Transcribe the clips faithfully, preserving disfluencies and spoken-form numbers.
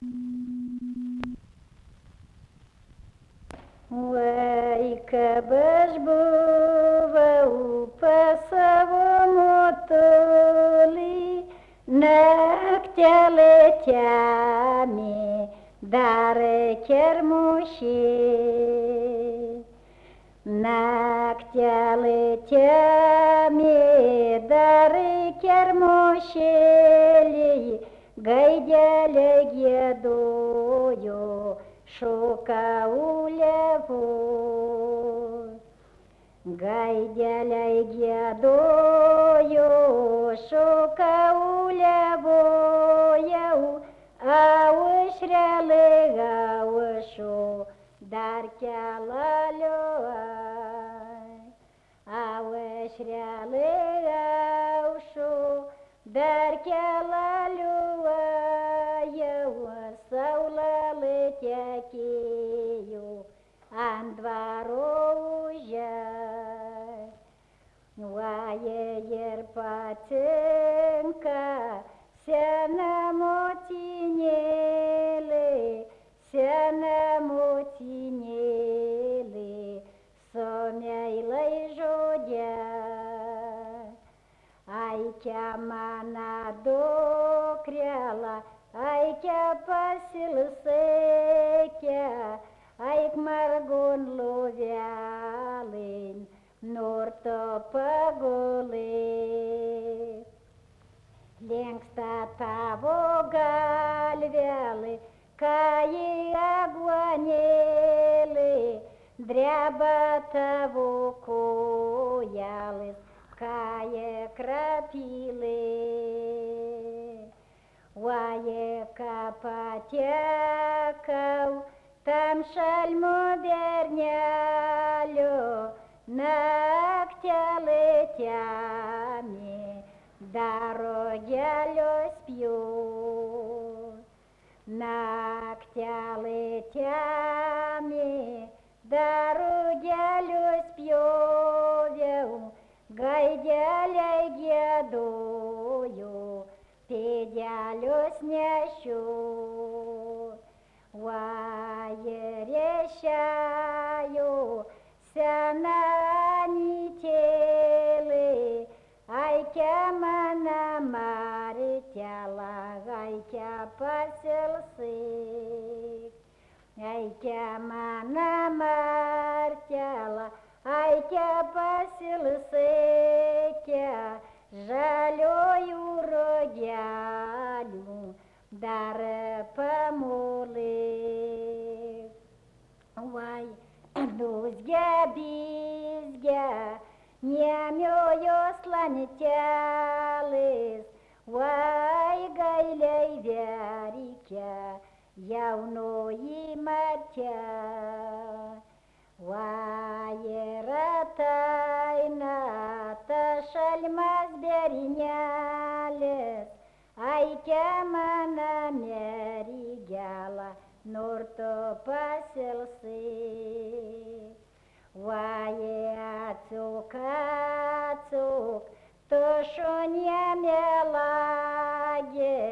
Ой, кабы ж было по-совому толи, ногтя-летями, дары кермущи. Ногтя-летями, дары кермущи, гайдяля едую, шука улеву. Гайдяля едую, шука улеву, а вышрялы гаушу, даркя лалюай. А вышрялы гаушу, даркя лалюай, саулалы тякию, ан двору ужай. Вае ерпатенка, сяному тинели, сяному тинели, сомяйлай жодя. Айкя мана докряла, айкя пасилсекя, айк маргон ловялин, норто поголы. Längsta tavogalveli, kai aguaneli, dreba tavo kojalis, kai krapili. Vaje kapatekau, tam šalmo bernelio, naktelėtėmi. Дороgelio spjūt, naktelėtėmi, darogelio spjoviau, gaideliai giedoju, pėdelius nešiu. Vajerėšiaju, sena anytėlė, aikia mana maritėla, aikia pasilsyk. Aikia mana martėla, aikia pasilsykia, žaliojų rogelių dar pamulik. Vai, dūzgia bizgia, Niemėjos lanitelis, vai gailiai verkia, jaunoji martia. Vai yra taina, ta šalmas berinelis, aikia mana merigela, norto pasilsyk. Vaje atsuk, atsuk, tu šunie melagė,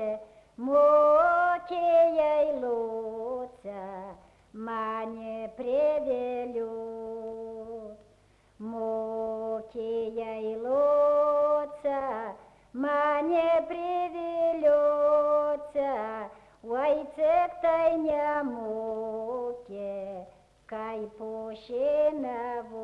mokėjai lūcę, mane priviliu. Mokėjai lūcę, mane priviliucę, vai tik tai nemokė. Kaip po šienavo.